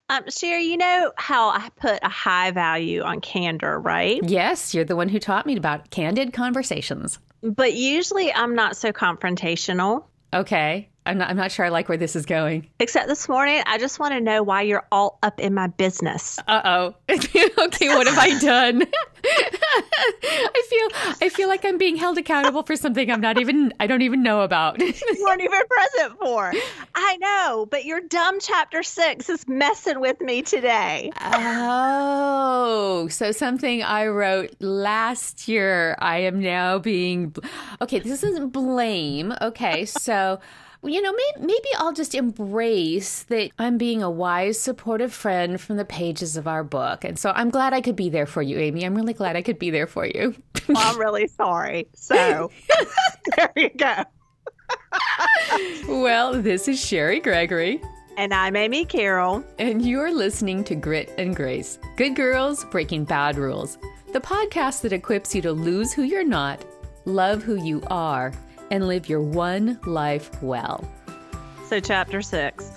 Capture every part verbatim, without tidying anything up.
Um, Sherry, you know how I put a high value on candor, right? Yes, you're the one who taught me about candid conversations. But usually I'm not so confrontational. Okay. I'm not I'm not sure I like where this is going. Except this morning, I just want to know why you're all up in my business. Uh-oh. Okay, what have I done? I feel I feel like I'm being held accountable for something I'm not even I don't even know about. You weren't even present for. I know, but your dumb chapter six is messing with me today. Oh, so something I wrote last year, I am now being okay, this isn't blame. Okay, so you know, maybe, maybe I'll just embrace that I'm being a wise, supportive friend from the pages of our book. And so I'm glad I could be there for you, Amy. I'm really glad I could be there for you. Well, I'm really sorry. So there you go. Well, this is Sherry Gregory. And I'm Amy Carroll. And you're listening to Grit and Grace. Good girls breaking bad rules. The podcast that equips you to lose who you're not, love who you are, and live your one life well. So chapter six.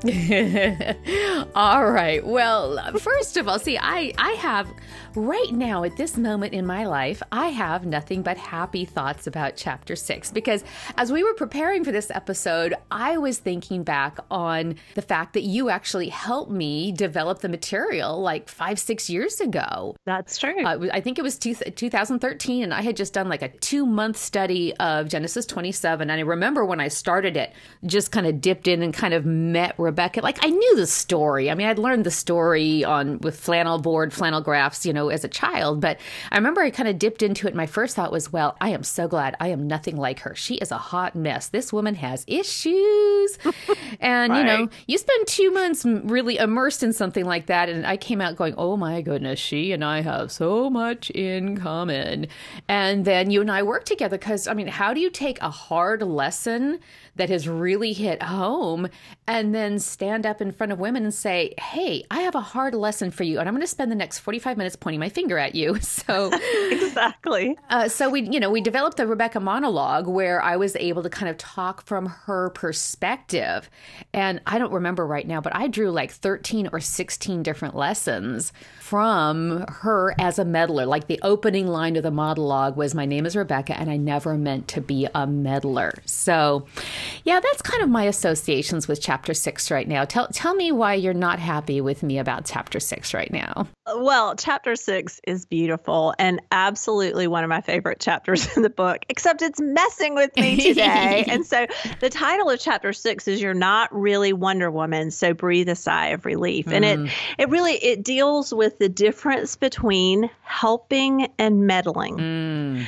All right. Well, first of all, see, I, I have right now at this moment in my life, I have nothing but happy thoughts about chapter six, because as we were preparing for this episode, I was thinking back on the fact that you actually helped me develop the material like five, six years ago. That's true. Uh, I think it was two, two thousand thirteen, and I had just done like a two month study of Genesis twenty-seven. And I remember when I started it, just kind of dipped in and kind of met Rebecca. Like I knew the story. I mean, I'd learned the story on with flannel board, flannel graphs, you know, as a child. But I remember I kind of dipped into it. My first thought was, well, I am so glad I am nothing like her. She is a hot mess. This woman has issues. And, right. you know, you spend two months really immersed in something like that. And I came out going, oh, my goodness, she and I have so much in common. And then you and I work together because, I mean, how do you take a hard lesson that has really hit home and then stand up in front of women and say, hey, I have a hard lesson for you, and I'm going to spend the next forty-five minutes pointing my finger at you. So exactly. Uh, so we, you know, we developed the Rebecca monologue where I was able to kind of talk from her perspective. And I don't remember right now, but I drew like thirteen or sixteen different lessons from her as a meddler. Like the opening line of the monologue was, my name is Rebecca and I never meant to be a meddler. So yeah, that's kind of my associations with chapter six right now. Tell tell me why you're not happy with me about chapter six right now. Well, chapter six is beautiful and absolutely one of my favorite chapters in the book, except it's messing with me today. And so the title of chapter six is You're Not Really Wonder Woman, So Breathe a Sigh of Relief. Mm. And it it really, it deals with the difference between helping and meddling. Mm.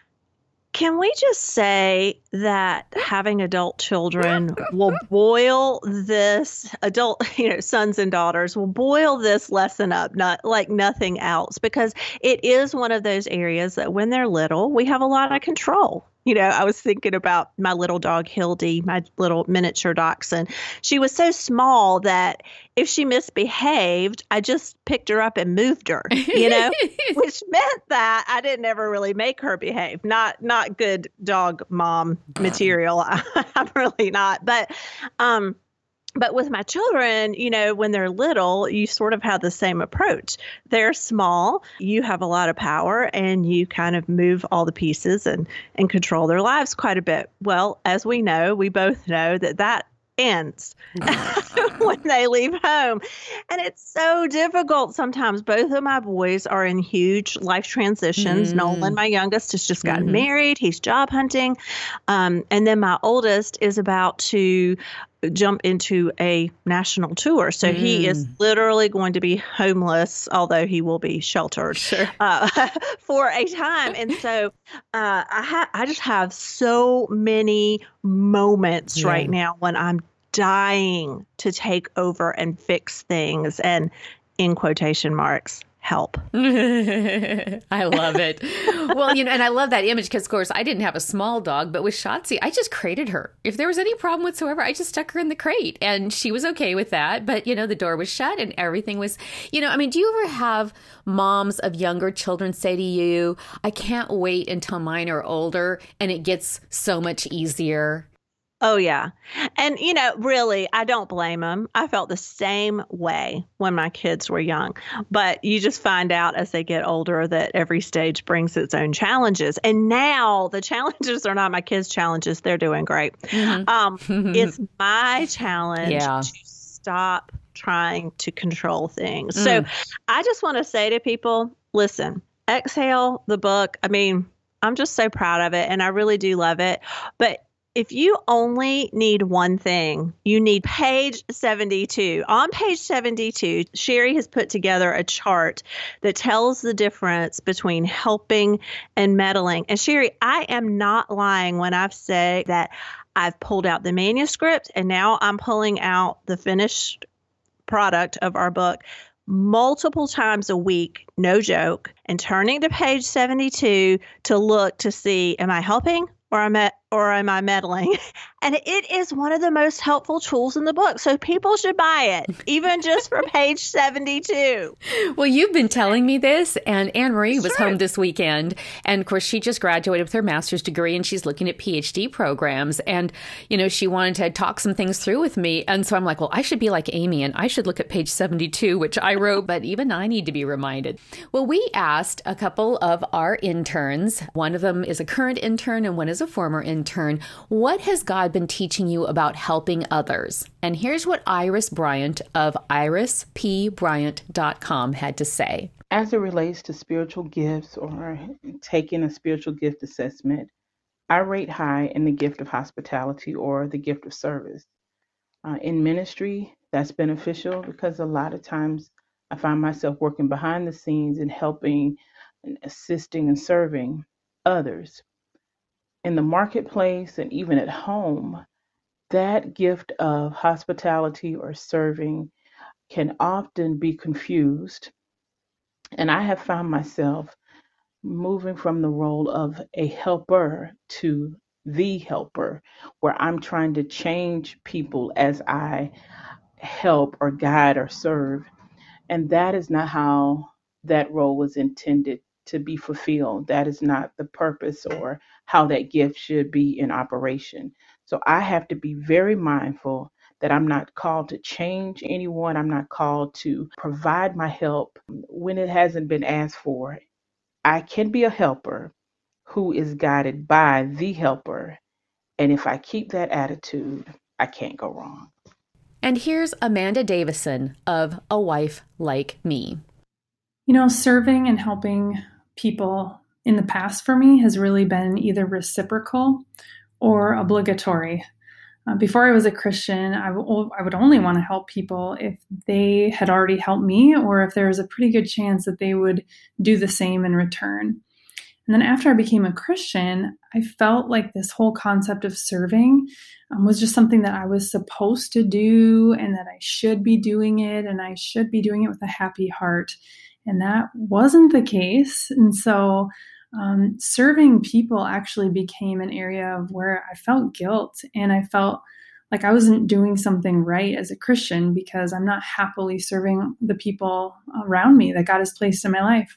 Can we just say that having adult children will boil this adult, you know, sons and daughters will boil this lesson up, not like nothing else, because it is one of those areas that when they're little, we have a lot of control. You know, I was thinking about my little dog, Hildy, my little miniature dachshund. She was so small that if she misbehaved, I just picked her up and moved her, you know, which meant that I didn't ever really make her behave. Not not good dog mom material. I'm really not. But um But with my children, you know, when they're little, you sort of have the same approach. They're small, you have a lot of power, and you kind of move all the pieces and, and control their lives quite a bit. Well, as we know, we both know that that ends when they leave home. And it's so difficult sometimes. Both of my boys are in huge life transitions. Mm. Nolan, my youngest, has just gotten mm-hmm. married. He's job hunting. Um, and then my oldest is about to jump into a national tour. So mm. he is literally going to be homeless, although he will be sheltered sure. uh, for a time. And so uh, I, ha- I just have so many moments yeah. right now when I'm dying to take over and fix things and, in quotation marks, help. I love it. Well, you know, and I love that image because, of course, I didn't have a small dog, but with Shotzi, I just crated her. If there was any problem whatsoever, I just stuck her in the crate and she was okay with that. But, you know, the door was shut and everything was, you know, I mean, do you ever have moms of younger children say to you, I can't wait until mine are older and it gets so much easier? Oh, yeah. And, you know, really, I don't blame them. I felt the same way when my kids were young. But you just find out as they get older that every stage brings its own challenges. And now the challenges are not my kids' challenges. They're doing great. Mm-hmm. Um, it's my challenge Yeah. to stop trying to control things. Mm. So I just want to say to people, listen, Exhale, the book, I mean, I'm just so proud of it and I really do love it. But if you only need one thing, you need page seventy-two. On page seventy-two, Sherry has put together a chart that tells the difference between helping and meddling. And Sherry, I am not lying when I've said that I've pulled out the manuscript and now I'm pulling out the finished product of our book multiple times a week, no joke, and turning to page seventy-two to look to see, am I helping or am I, or am I meddling? And it is one of the most helpful tools in the book. So people should buy it, even just for page seventy-two. Well, you've been telling me this, and Anne Marie was Sure. home this weekend. And of course, she just graduated with her master's degree and she's looking at PhD programs. And, you know, she wanted to talk some things through with me. And so I'm like, well, I should be like Amy and I should look at page seventy-two, which I wrote, but even I need to be reminded. Well, we asked a couple of our interns. One of them is a current intern and one is a former intern. What has God been teaching you about helping others? And here's what Iris Bryant of iris p bryant dot com had to say. As it relates to spiritual gifts or taking a spiritual gift assessment, I rate high in the gift of hospitality or the gift of service. Uh, in ministry, that's beneficial because a lot of times I find myself working behind the scenes and helping and assisting and serving others. In the marketplace and even at home, that gift of hospitality or serving can often be confused. And I have found myself moving from the role of a helper to the helper, where I'm trying to change people as I help or guide or serve. And that is not how that role was intended to be fulfilled. That is not the purpose or how that gift should be in operation. So I have to be very mindful that I'm not called to change anyone. I'm not called to provide my help when it hasn't been asked for. I can be a helper who is guided by the helper. And if I keep that attitude, I can't go wrong. And here's Amanda Davison of A Wife Like Me. You know, serving and helping people in the past for me has really been either reciprocal or obligatory. Uh, before I was a Christian, I, w- I would only want to help people if they had already helped me or if there was a pretty good chance that they would do the same in return. And then after I became a Christian, I felt like this whole concept of serving um, was just something that I was supposed to do and that I should be doing it and I should be doing it with a happy heart. And that wasn't the case. And so um, serving people actually became an area of where I felt guilt and I felt like I wasn't doing something right as a Christian because I'm not happily serving the people around me that God has placed in my life.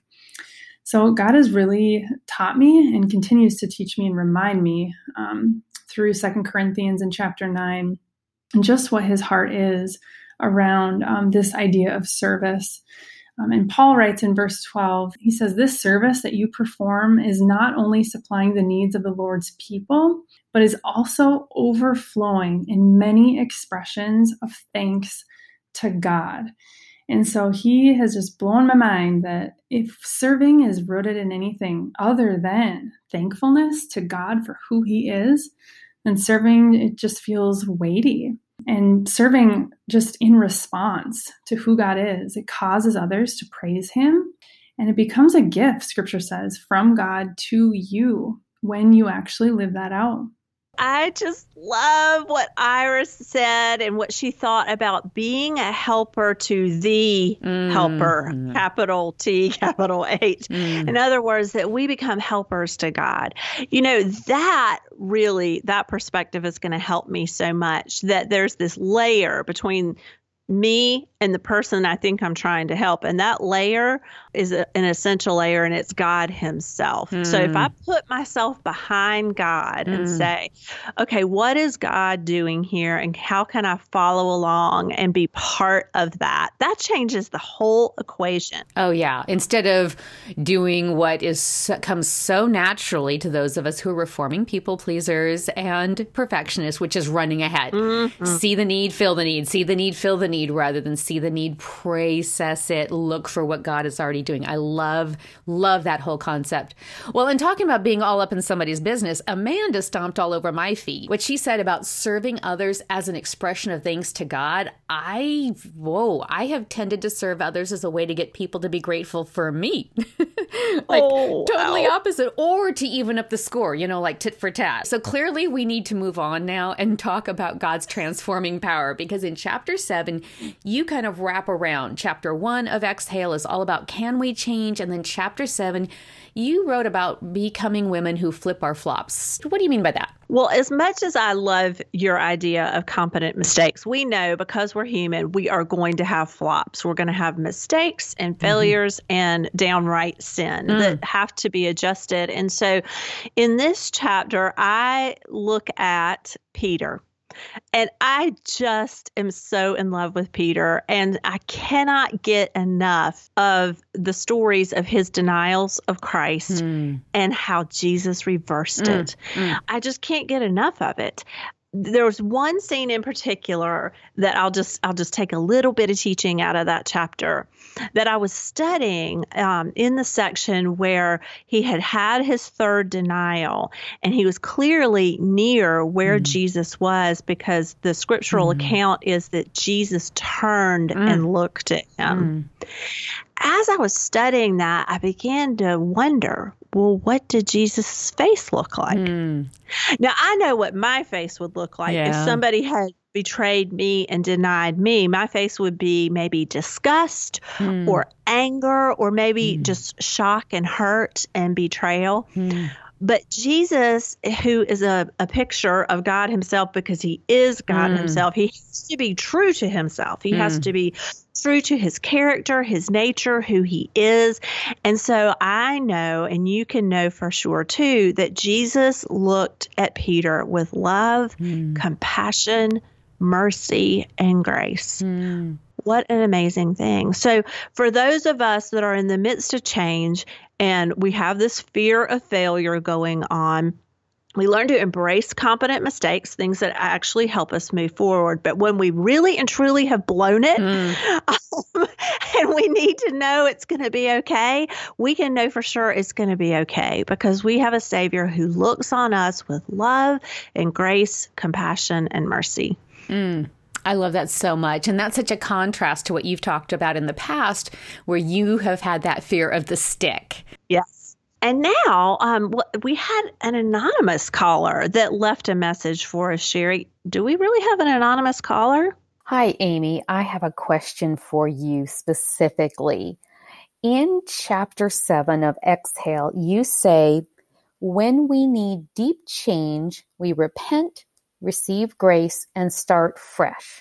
So God has really taught me and continues to teach me and remind me um, through Second Corinthians in chapter nine, and just what his heart is around um, this idea of service. Um, and Paul writes in verse twelve, he says, this service that you perform is not only supplying the needs of the Lord's people, but is also overflowing in many expressions of thanks to God. And so he has just blown my mind that if serving is rooted in anything other than thankfulness to God for who he is, then serving, it just feels weighty. And serving just in response to who God is, it causes others to praise him. And it becomes a gift, scripture says, from God to you when you actually live that out. I just love what Iris said and what she thought about being a helper to the Mm. helper, capital T, capital H. Mm. In other words, that we become helpers to God. You know, that really, that perspective is going to help me so much, that there's this layer between me and the person I think I'm trying to help. And that layer is a, an essential layer, and it's God himself. Mm. So if I put myself behind God mm. and say, okay, what is God doing here, and how can I follow along and be part of that? That changes the whole equation. Oh, yeah. Instead of doing what is comes so naturally to those of us who are reforming people pleasers and perfectionists, which is running ahead. Mm-hmm. See the need, fill the need, see the need, fill the need, rather than see the need, process it, look for what God is already doing. I love, love that whole concept. Well, in talking about being all up in somebody's business, Amanda stomped all over my feet. What she said about serving others as an expression of thanks to God, I, whoa, I have tended to serve others as a way to get people to be grateful for me. like oh, totally wow. opposite, or to even up the score, you know, like tit for tat. So clearly we need to move on now and talk about God's transforming power, because in chapter seven, you kind of wrap around. Chapter one of Exhale is all about can we change? And then chapter seven, you wrote about becoming women who flip our flops. What do you mean by that? Well, as much as I love your idea of competent mistakes, we know because we're human, we are going to have flops. We're going to have mistakes and failures mm-hmm. and downright sin mm. that have to be adjusted. And so in this chapter, I look at Peter. And I just am so in love with Peter, and I cannot get enough of the stories of his denials of Christ mm. and how Jesus reversed mm. it. Mm. I just can't get enough of it. There's one scene in particular that I'll just I'll just take a little bit of teaching out of that chapter that I was studying um, in the section where he had had his third denial, and he was clearly near where mm. Jesus was, because the scriptural mm. account is that Jesus turned mm. and looked at him. Mm. As I was studying that, I began to wonder, well, what did Jesus' face look like? Mm. Now, I know what my face would look like yeah. if somebody had betrayed me and denied me. My face would be maybe disgust mm. or anger, or maybe mm. just shock and hurt and betrayal. Mm. But Jesus, who is a, a picture of God himself, because he is God mm. himself, he has to be true to himself. He mm. has to be true to his character, his nature, who he is. And so I know, and you can know for sure too, that Jesus looked at Peter with love, mm. compassion, mercy, and grace. Mm. What an amazing thing. So for those of us that are in the midst of change and we have this fear of failure going on, we learn to embrace competent mistakes, things that actually help us move forward. But when we really and truly have blown it, mm. um, and we need to know it's going to be okay, we can know for sure it's going to be okay, because we have a Savior who looks on us with love and grace, compassion, and mercy. Mm. I love that so much. And that's such a contrast to what you've talked about in the past, where you have had that fear of the stick. Yes. And now um, we had an anonymous caller that left a message for us, Sherry. Do we really have an anonymous caller? Hi, Amy. I have a question for you specifically. In chapter seven of Exhale, you say, when we need deep change, we repent, receive grace, and start fresh.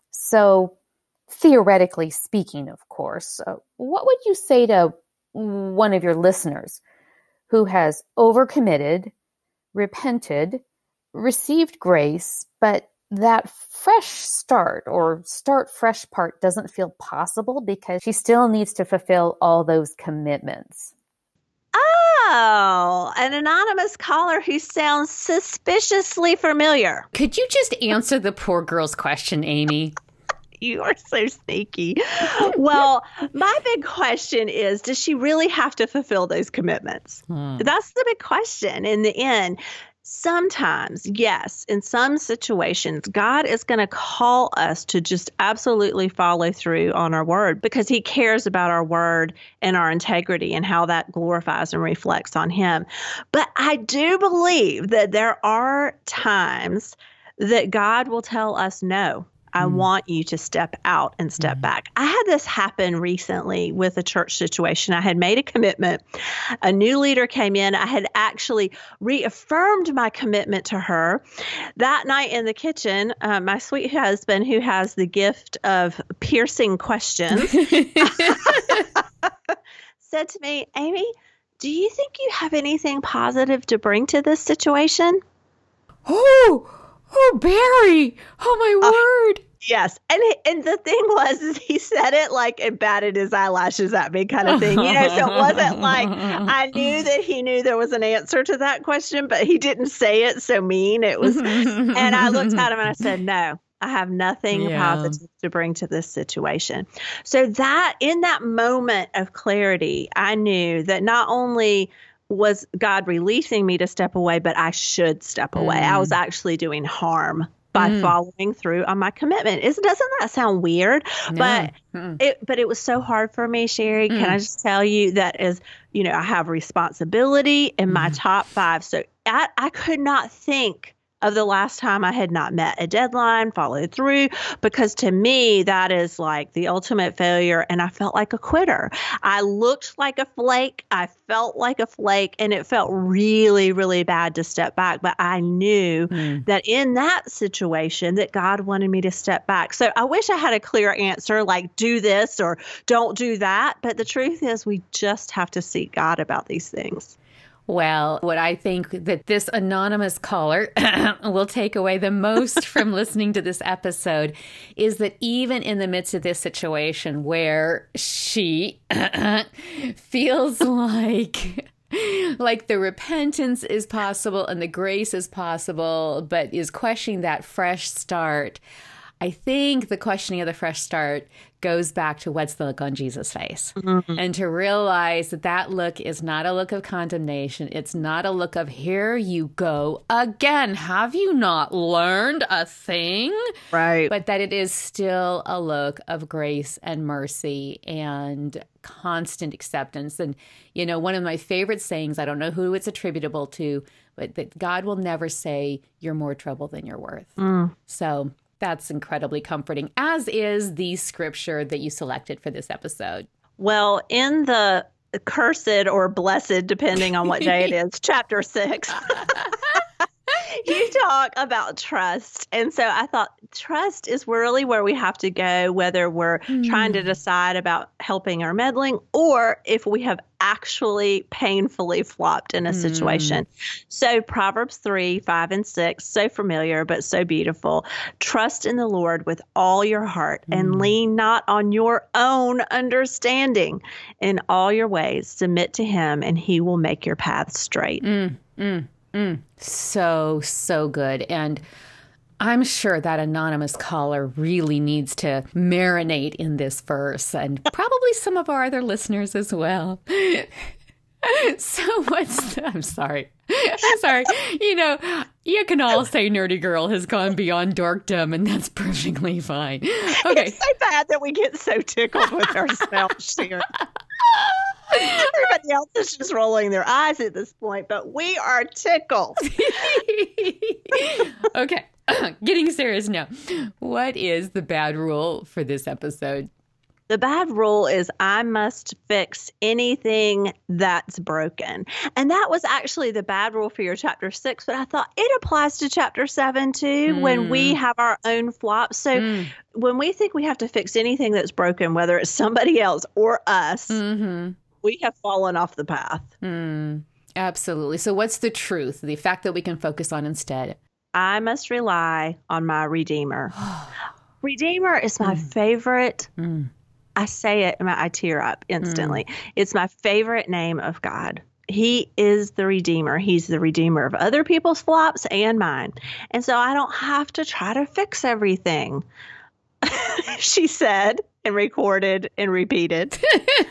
So, theoretically speaking, of course, uh, what would you say to one of your listeners who has overcommitted, repented, received grace, but that fresh start or start fresh part doesn't feel possible because she still needs to fulfill all those commitments? Oh, an anonymous caller who sounds suspiciously familiar. Could you just answer the poor girl's question, Amy? You are so sneaky. Well, my big question is, does she really have to fulfill those commitments? Hmm. That's the big question in the end. Sometimes, yes, in some situations, God is going to call us to just absolutely follow through on our word because he cares about our word and our integrity and how that glorifies and reflects on him. But I do believe that there are times that God will tell us no. I mm. want you to step out and step mm. back. I had this happen recently with a church situation. I had made a commitment. A new leader came in. I had actually reaffirmed my commitment to her. That night in the kitchen, uh, my sweet husband, who has the gift of piercing questions, said to me, Amy, do you think you have anything positive to bring to this situation? Oh, oh, Barry. Oh, my uh, word. Yes. And and the thing was, is he said it like it batted his eyelashes at me kind of thing. You know, so it wasn't like I knew that he knew there was an answer to that question, but he didn't say it so mean. It was, and I looked at him and I said, no. I have nothing yeah. positive to bring to this situation. So that in that moment of clarity, I knew that not only was God releasing me to step away, but I should step away. Mm. I was actually doing harm by mm. following through on my commitment. Is, doesn't that sound weird? No. But mm. it but it was so hard for me, Sherry. Mm. Can I just tell you that is, you know, I have responsibility in mm. my top five. So I, I could not think of the last time I had not met a deadline, followed through, because to me, that is like the ultimate failure. And I felt like a quitter. I looked like a flake. I felt like a flake, and it felt really, really bad to step back. But I knew mm. that in that situation that God wanted me to step back. So I wish I had a clear answer like do this or don't do that. But the truth is we just have to seek God about these things. Well, what I think that this anonymous caller will take away the most from listening to this episode is that even in the midst of this situation where she feels like like the repentance is possible and the grace is possible, but is questioning that fresh start, I think the questioning of the fresh start goes back to what's the look on Jesus' face. Mm-hmm. And to realize that that look is not a look of condemnation. It's not a look of, here you go again. Have you not learned a thing? Right. But that it is still a look of grace and mercy and constant acceptance. And, you know, one of my favorite sayings, I don't know who it's attributable to, but that God will never say you're more trouble than you're worth. Mm. So that's incredibly comforting, as is the scripture that you selected for this episode. Well, in the cursed or blessed, depending on what day it is, chapter six, you talk about trust. And so I thought trust is really where we have to go, whether we're mm. trying to decide about helping or meddling, or if we have actually painfully flopped in a situation. Mm. So Proverbs three, five, and six, so familiar, but so beautiful. Trust in the Lord with all your heart mm. and lean not on your own understanding. In all your ways, submit to him and he will make your paths straight. Mm. Mm. Mm. So, so good. And I'm sure that anonymous caller really needs to marinate in this verse, and probably some of our other listeners as well. So what's the, I'm sorry. I'm sorry. You know, you can all say Nerdy Girl has gone beyond dorkdom, and that's perfectly fine. Okay. It's so bad that we get so tickled with ourselves here. Everybody else is just rolling their eyes at this point, but we are tickled. Okay. Getting serious now. What is the bad rule for this episode? The bad rule is I must fix anything that's broken. And that was actually the bad rule for your chapter six, but I thought it applies to chapter seven too, mm. when we have our own flops. So mm. when we think we have to fix anything that's broken, whether it's somebody else or us, mm-hmm. we have fallen off the path. Mm. Absolutely. So what's the truth? The fact that we can focus on instead? I must rely on my Redeemer. Redeemer is my mm. favorite. Mm. I say it and I tear up instantly. Mm. It's my favorite name of God. He is the Redeemer. He's the Redeemer of other people's flops and mine. And so I don't have to try to fix everything. She said and recorded and repeated.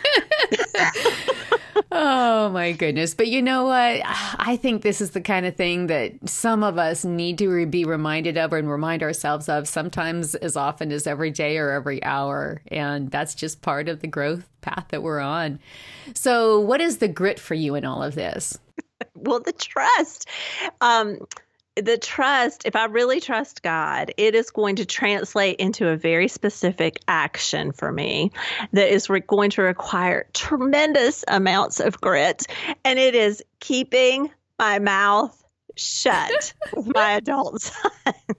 Oh, my goodness. But you know what? I think this is the kind of thing that some of us need to be reminded of and remind ourselves of sometimes as often as every day or every hour. And that's just part of the growth path that we're on. So what is the grit for you in all of this? Well, the trust. Um, the trust, if I really trust God, it is going to translate into a very specific action for me that is re- going to require tremendous amounts of grit. And it is keeping my mouth shut with my adult son.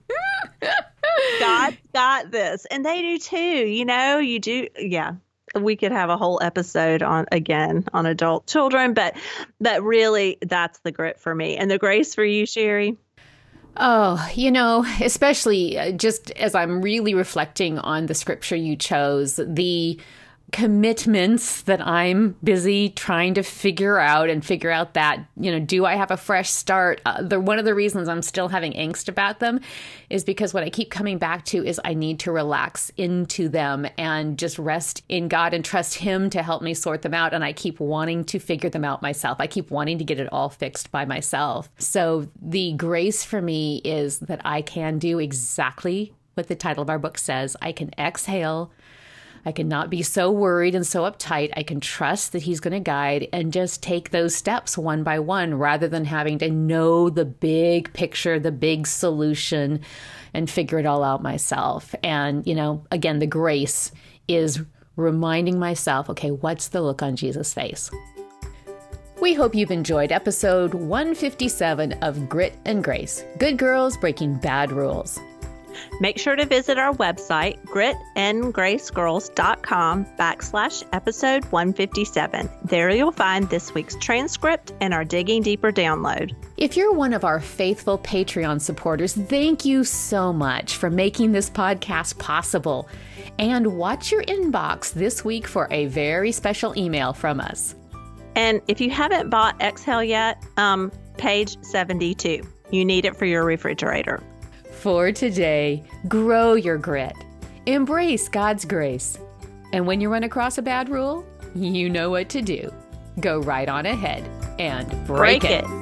God got this. And they do too. You know, you do. Yeah. We could have a whole episode on, again, on adult children, but but really that's the grit for me. And the grace for you, Sherry? Oh, you know, especially just as I'm really reflecting on the scripture you chose, the commitments that I'm busy trying to figure out and figure out that, you know, do I have a fresh start? Uh, the one of the reasons I'm still having angst about them is because what I keep coming back to is I need to relax into them and just rest in God and trust Him to help me sort them out. And I keep wanting to figure them out myself. I keep wanting to get it all fixed by myself. So the grace for me is that I can do exactly what the title of our book says. I can exhale. I can not be so worried and so uptight. I can trust that He's going to guide and just take those steps one by one rather than having to know the big picture, the big solution, and figure it all out myself. And, you know, again, the grace is reminding myself, okay, what's the look on Jesus' face? We hope you've enjoyed episode one fifty-seven of Grit and Grace, Good Girls Breaking Bad Rules. Make sure to visit our website, gritandgracegirls.com backslash episode 157. There you'll find this week's transcript and our Digging Deeper download. If you're one of our faithful Patreon supporters, thank you so much for making this podcast possible. And watch your inbox this week for a very special email from us. And if you haven't bought Exhale yet, um, page seventy-two. You need it for your refrigerator. For today, grow your grit. Embrace God's grace. And when you run across a bad rule, you know what to do. Go right on ahead and break, break it. it.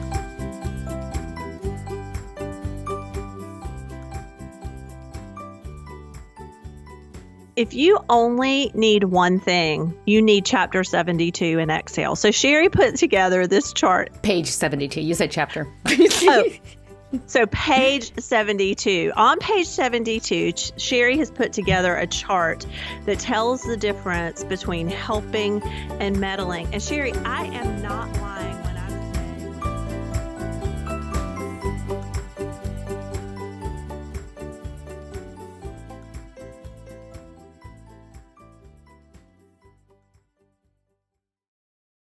If you only need one thing, you need chapter seventy-two in Exhale. So Sherry put together this chart. Page seventy-two. You said chapter. Oh. So page seventy-two. On page seventy-two, Sherry has put together a chart that tells the difference between helping and meddling. And Sherry, I am not